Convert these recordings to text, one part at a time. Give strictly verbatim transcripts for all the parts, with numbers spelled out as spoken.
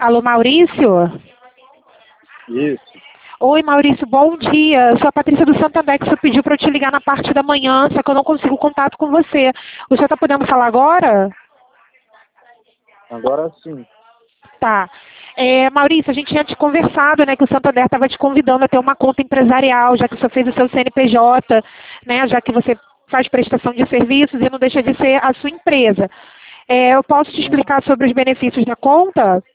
Alô, Maurício? Isso. Oi, Maurício, bom dia. Eu sou a Patrícia do Santander, que o senhor pediu para eu te ligar na parte da manhã, só que eu não consigo contato com você. O senhor está podendo falar agora? Agora sim. Tá. É, Maurício, a gente tinha te conversado, né, que o Santander estava te convidando a ter uma conta empresarial, já que o senhor fez o seu C N P J, né, já que você faz prestação de serviços e não deixa de ser a sua empresa. É, eu posso te explicar sobre os benefícios da conta?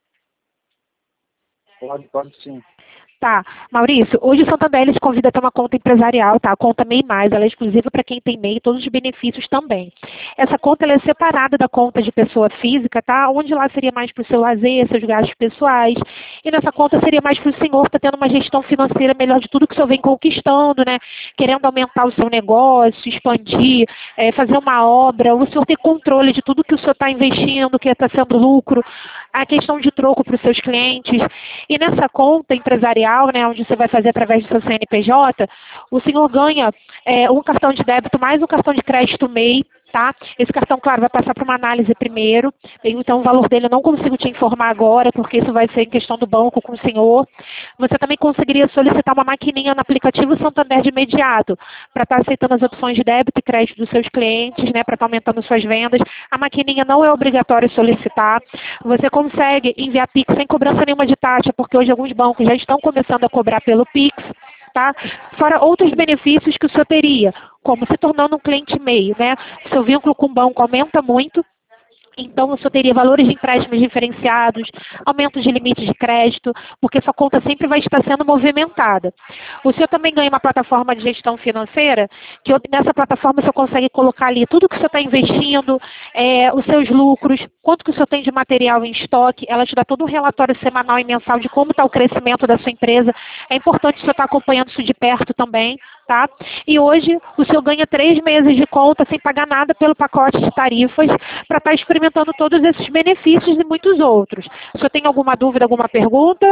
Pode, pode sim. Tá, Maurício, hoje o Santander ele te convida a ter uma conta empresarial, tá? A conta MEI Mais, ela é exclusiva para quem tem MEI e todos os benefícios também. Essa conta ela é separada da conta de pessoa física, tá? Onde lá seria mais para o seu lazer, seus gastos pessoais. E nessa conta seria mais para o senhor que está tendo uma gestão financeira melhor de tudo que o senhor vem conquistando, né? Querendo aumentar o seu negócio, expandir, é, fazer uma obra, o senhor ter controle de tudo que o senhor está investindo, que está sendo lucro, a questão de troco para os seus clientes. E nessa conta empresarial, né, onde você vai fazer através do seu C N P J, o senhor ganha é, um cartão de débito mais um cartão de crédito MEI, tá? Esse cartão, claro, vai passar para uma análise primeiro, então o valor dele eu não consigo te informar agora, porque isso vai ser em questão do banco com o senhor. Você também conseguiria solicitar uma maquininha no aplicativo Santander de imediato, para estar aceitando as opções de débito e crédito dos seus clientes, né, para estar aumentando suas vendas. A maquininha não é obrigatório solicitar. Você consegue enviar Pix sem cobrança nenhuma de taxa, porque hoje alguns bancos já estão começando a cobrar pelo Pix, tá? Fora outros benefícios que o senhor teria, como se tornando um cliente MEI, né? O seu vínculo com o banco aumenta muito. Então, o senhor teria valores de empréstimos diferenciados, aumento de limite de crédito, porque sua conta sempre vai estar sendo movimentada. O senhor também ganha uma plataforma de gestão financeira, que nessa plataforma o senhor consegue colocar ali tudo que o senhor está investindo, é, os seus lucros, quanto que o senhor tem de material em estoque, ela te dá todo um relatório semanal e mensal de como está o crescimento da sua empresa. É importante o senhor estar acompanhando isso de perto também, tá? E hoje o senhor ganha três meses de conta sem pagar nada pelo pacote de tarifas para estar experimentando todos esses benefícios e muitos outros. O senhor tem alguma dúvida, alguma pergunta?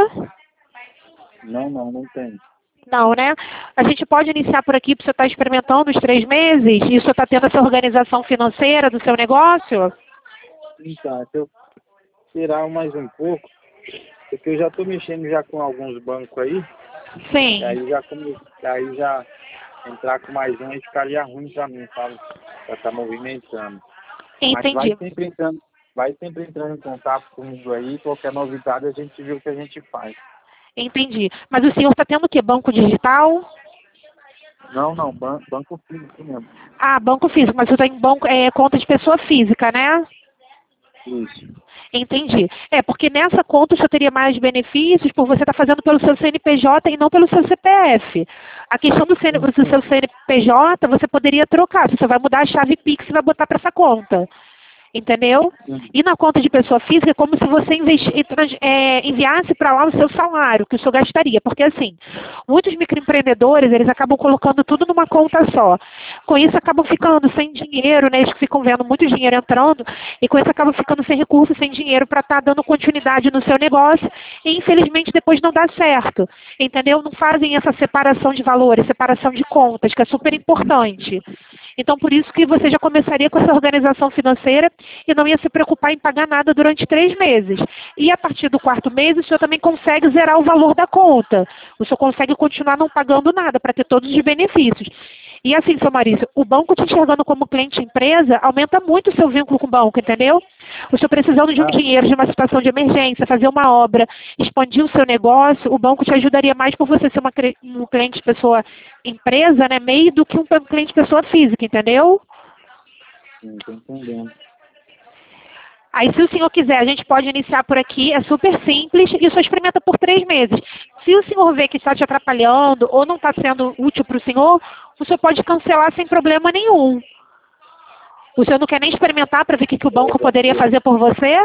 Não, não, não tem. Não, né? A gente pode iniciar por aqui para o senhor estar experimentando os três meses e o senhor está tendo essa organização financeira do seu negócio? Então, se eu tirar mais um pouco, porque eu já estou mexendo já com alguns bancos aí, Sim. e aí já, come- aí já entrar com mais um aí ficaria ruim para mim, sabe? Para estar movimentando. Mas vai Entendi. sempre entrando, vai sempre entrando em contato comigo aí, qualquer novidade a gente vê o que a gente faz. Entendi. Mas o senhor está tendo o quê? Banco digital? Não, não, ban banco físico mesmo. Ah, banco físico, mas você tem banco, é, conta de pessoa física, né? Isso. Entendi. É, porque nessa conta o senhor teria mais benefícios por você estar fazendo pelo seu C N P J e não pelo seu C P F. A questão do, C N, do seu C N P J você poderia trocar. Você vai mudar a chave Pix e vai botar para essa conta. Entendeu? Sim. E na conta de pessoa física é como se você investi, é, enviasse para lá o seu salário, que o senhor gastaria. Porque assim, muitos microempreendedores, eles acabam colocando tudo numa conta só. Com isso acabam ficando sem dinheiro, né? Eles ficam vendo muito dinheiro entrando e com isso acabam ficando sem recursos, sem dinheiro para estar dando continuidade no seu negócio e infelizmente depois não dá certo. Entendeu? Não fazem essa separação de valores, separação de contas, que é super importante. Então, por isso que você já começaria com essa organização financeira e não ia se preocupar em pagar nada durante três meses. E a partir do quarto mês, o senhor também consegue zerar o valor da conta. O senhor consegue continuar não pagando nada para ter todos os benefícios. E assim, seu Maurício, o banco te enxergando como cliente empresa aumenta muito o seu vínculo com o banco, entendeu? O senhor precisando de um Ah, dinheiro, de uma situação de emergência, fazer uma obra, expandir o seu negócio, o banco te ajudaria mais por você ser uma, um cliente pessoa empresa, né, meio do que um cliente pessoa física, entendeu? sim, tô entendendo. Aí, se o senhor quiser, a gente pode iniciar por aqui, é super simples e o senhor experimenta por três meses. Se o senhor vê que está te atrapalhando ou não está sendo útil para o senhor, o senhor pode cancelar sem problema nenhum. O senhor não quer nem experimentar para ver o que, que o banco poderia fazer por você?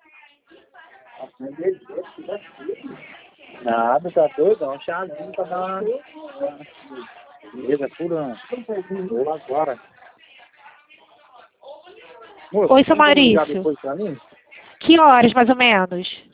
Nada, tá doido? Dá um chazinho pra dar uma... Beleza, por ano. Vou agora. Moço, Oi, seu tem como ligar Maurício. depois pra mim? Que horas, mais ou menos?